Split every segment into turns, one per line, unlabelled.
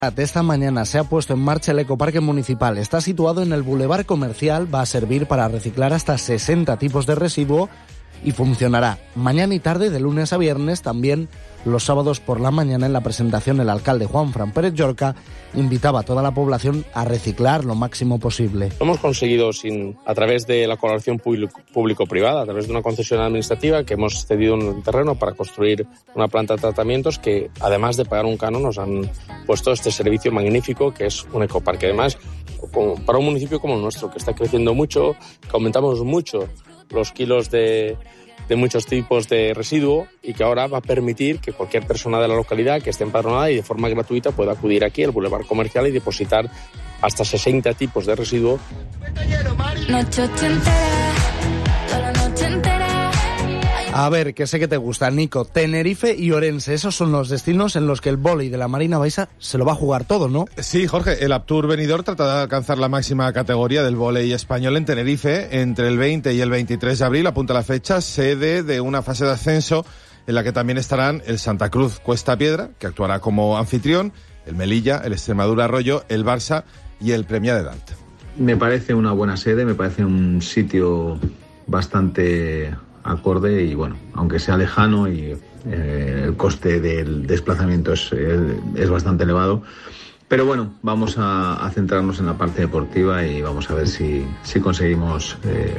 Esta mañana se ha puesto en marcha el ecoparque municipal. Está situado en el Boulevard Comercial, va a servir para reciclar hasta 60 tipos de residuo y funcionará mañana y tarde de lunes a viernes, también los sábados por la mañana. En la presentación el alcalde Juanfran Pérez Llorca invitaba a toda la población a reciclar lo máximo posible.
Lo hemos conseguido a través de la colaboración público-privada, a través de una concesión administrativa que hemos cedido un terreno para construir una planta de tratamientos que, además de pagar un canon, nos han puesto este servicio magnífico que es un ecoparque. Además, para un municipio como el nuestro, que está creciendo mucho, que aumentamos mucho los kilos de muchos tipos de residuo y que ahora va a permitir que cualquier persona de la localidad que esté empadronada y de forma gratuita pueda acudir aquí al Boulevard Comercial y depositar hasta 60 tipos de residuo.
A ver, que sé que te gusta, Nico. Tenerife y Orense, esos son los destinos en los que el vóley de la Marina Baixa se lo va a jugar todo, ¿no?
Sí, Jorge, el Aptur Benidorm trata de alcanzar la máxima categoría del vóley español en Tenerife entre el 20 y el 23 de abril, apunta la fecha, sede de una fase de ascenso en la que también estarán el Santa Cruz Cuesta Piedra, que actuará como anfitrión, el Melilla, el Extremadura Arroyo, el Barça y el Premià de Dalt.
Me parece una buena sede, me parece un sitio bastante acorde y bueno, aunque sea lejano y el coste del desplazamiento es bastante elevado, pero bueno, vamos a centrarnos en la parte deportiva y vamos a ver si conseguimos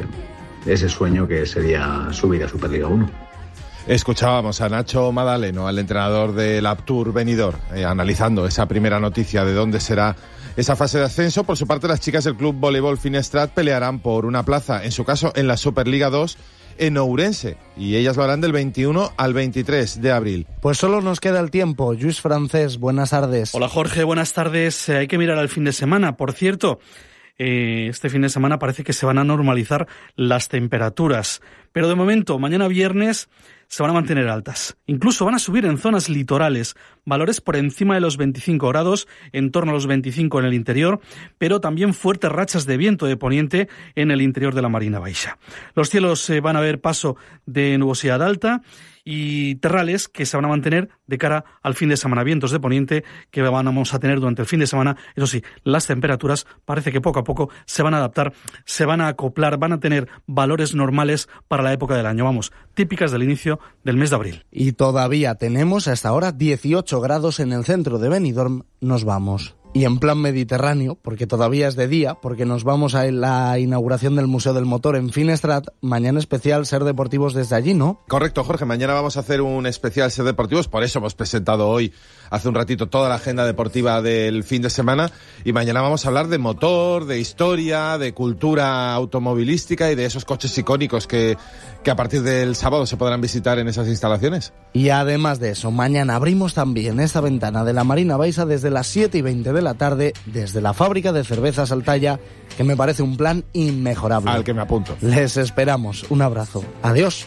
ese sueño que sería subir a Superliga 1.
Escuchábamos a Nacho Madaleno, al entrenador del Aptur Benidorm, analizando esa primera noticia de dónde será esa fase de ascenso. Por su parte, las chicas del Club Voleibol Finestrat pelearán por una plaza, en su caso en la Superliga 2, en Ourense, y ellas lo harán del 21 al 23 de abril.
Pues solo nos queda el tiempo. Lluís Francés, buenas tardes.
Hola Jorge, buenas tardes. Hay que mirar al fin de semana. Por cierto, este fin de semana parece que se van a normalizar las temperaturas, pero de momento, mañana viernes, se van a mantener altas. Incluso van a subir en zonas litorales, valores por encima de los 25 grados, en torno a los 25 en el interior, pero también fuertes rachas de viento de poniente en el interior de la Marina Baixa. Los cielos van a ver paso de nubosidad alta y terrales que se van a mantener de cara al fin de semana. Vientos de poniente que vamos a tener durante el fin de semana. Eso sí, las temperaturas parece que poco a poco se van a adaptar, se van a acoplar, van a tener valores normales para la época del año. Vamos, típicas del inicio del mes de abril.
Y todavía tenemos hasta ahora 18 grados en el centro de Benidorm. Nos vamos. Y en plan mediterráneo, porque todavía es de día, porque nos vamos a la inauguración del Museo del Motor en Finestrat. Mañana especial Ser Deportivos desde allí, ¿no?
Correcto, Jorge. Mañana vamos a hacer un especial Ser Deportivos. Por eso hemos presentado hoy, hace un ratito, toda la agenda deportiva del fin de semana. Y mañana vamos a hablar de motor, de historia, de cultura automovilística y de esos coches icónicos que a partir del sábado se podrán visitar en esas instalaciones.
Y además de eso, mañana abrimos también esta ventana de la Marina Baixa desde las 7:20 de la tarde, desde la fábrica de cervezas Altaya, que me parece un plan inmejorable.
Al que me apunto.
Les esperamos. Un abrazo. Adiós.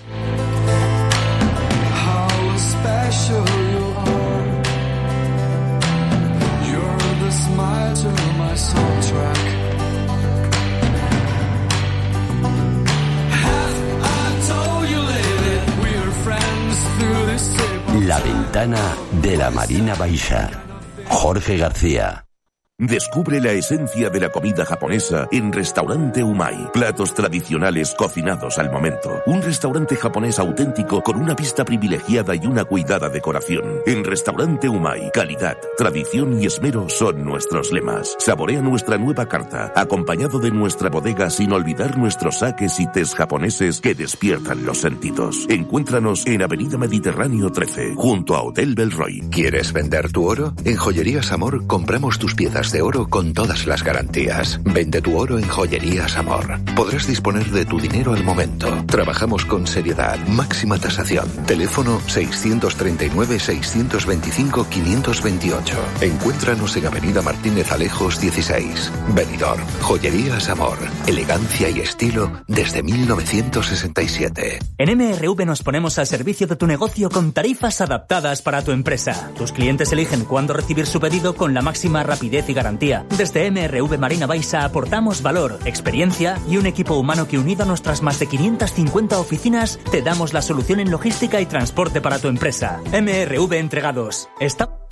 La ventana de la Marina Baixa. Jorge García.
Descubre la esencia de la comida japonesa en Restaurante Umai. Platos tradicionales cocinados al momento. Un restaurante japonés auténtico con una vista privilegiada y una cuidada decoración. En Restaurante Umai, calidad, tradición y esmero son nuestros lemas. Saborea nuestra nueva carta, acompañado de nuestra bodega sin olvidar nuestros sakes y tés japoneses que despiertan los sentidos. Encuéntranos en Avenida Mediterráneo 13, junto a Hotel Belroy.
¿Quieres vender tu oro? En Joyerías Amor compramos tus piezas de oro con todas las garantías. Vende tu oro en Joyerías Amor. Podrás disponer de tu dinero al momento. Trabajamos con seriedad, máxima tasación. Teléfono 639-625-528. Encuéntranos en Avenida Martínez Alejos 16. Benidorm. Joyerías Amor. Elegancia y estilo desde 1967.
En MRV nos ponemos al servicio de tu negocio con tarifas adaptadas para tu empresa. Tus clientes eligen cuándo recibir su pedido con la máxima rapidez y garantía. Desde MRV Marina Baixa aportamos valor, experiencia y un equipo humano que, unido a nuestras más de 550 oficinas, te damos la solución en logística y transporte para tu empresa. MRV Entregados.